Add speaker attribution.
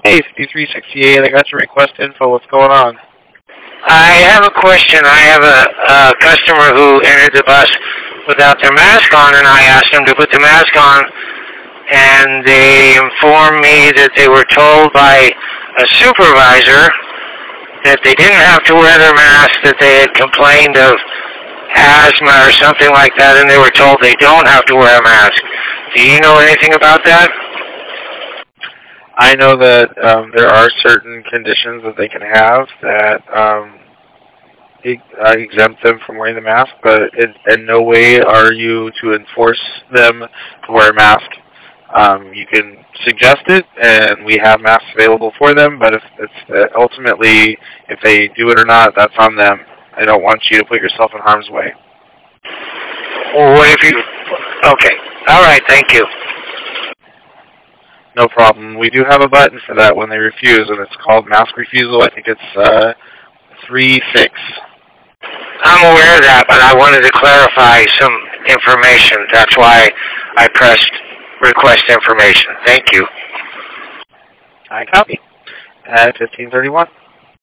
Speaker 1: Hey, 5368, I got your request info. What's going on?
Speaker 2: I have a question. I have a customer who entered the bus without their mask on, and I asked them to put the mask on, and they informed me that they were told by a supervisor that they didn't have to wear their mask, that they had complained of asthma or something like that, and they were told they don't have to wear a mask. Do you know anything about that?
Speaker 1: I know that there are certain conditions that they can have that exempt them from wearing the mask, but in no way are you to enforce them to wear a mask. You can suggest it, and we have masks available for them, but if it's ultimately, if they do it or not, that's on them. I don't want you to put yourself in harm's way.
Speaker 2: Well, what if you... Okay. All right, thank you.
Speaker 1: No problem. We do have a button for that when they refuse, and it's called mask refusal. I think it's 3-6.
Speaker 2: I'm aware of that, but I wanted to clarify some information. That's why I pressed request information. Thank you.
Speaker 1: I copy. At 1531.